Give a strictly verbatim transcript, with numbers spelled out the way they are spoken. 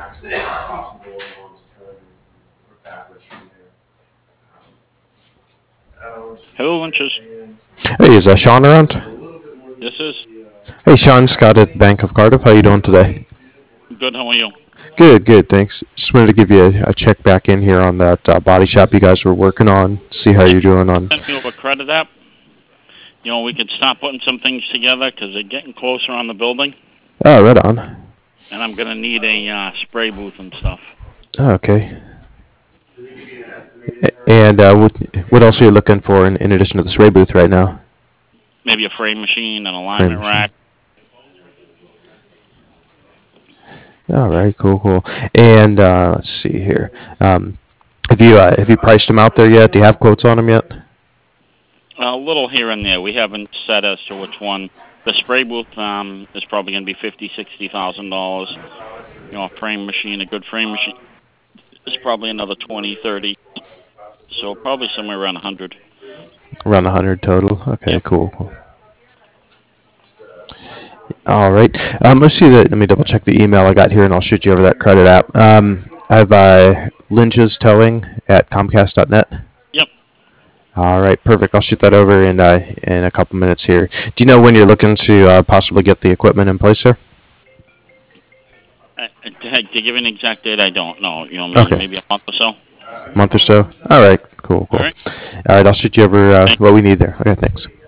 maximum possible amount of time or backwards from there. Um, out, Hello, Lynch's. and Hey, is uh, Sean around? a little bit more than This is the, uh, Hey, Sean, Scott at Bank of Cardiff. How you doing today? good. How are you? Good, good, thanks. Just wanted to give you a, a check back in here on that uh, body shop you guys were working on. See how Yep. you're doing on. Sent me over credit app. You know, we could start putting some things together because they're getting closer on the building, Oh, right on. and I'm gonna need a uh, spray booth and stuff. Oh, okay. A- And uh, what what else are you looking for in, in addition to the spray booth right now? Maybe a frame machine, an Frame alignment machine. rack. All right, cool, cool. And uh, let's see here. Um, have you uh, have you priced them out there yet? Do you have quotes on them yet? A little here and there. We haven't set as to which one. The spray booth um, is probably gonna be fifty, sixty thousand dollars. You know, a frame machine, a good frame machine, is probably another twenty, thirty. So probably somewhere around a hundred. Around a hundred total. Okay, Yep. cool, cool. All right. Um, let's see that. Let me double check the email I got here, and I'll shoot you over that credit app. Um, I have uh, Lynch's Towing at Comcast dot net. Yep. All right, perfect. I'll shoot that over in uh, in a couple minutes here. Do you know when you're looking to uh, possibly get the equipment in place there? Uh, to, to give an exact date, I don't know. You know, maybe, Okay, maybe a month or so. month or so. All right, cool, All cool. right. All right, I'll shoot you over uh, Thank what we need there. Okay, thanks.